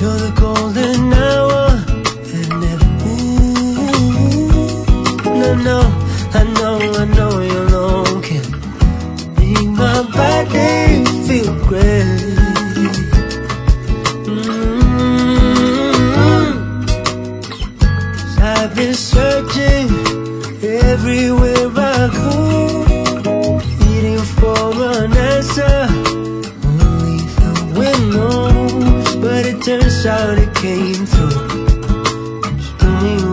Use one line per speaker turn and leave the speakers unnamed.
You're the golden hour that never moves. No, I know you alone can make my body feel great. I've been searching everywhere I go, needing for an answer. Only the wind knows, but it turns out it came through. Just tell me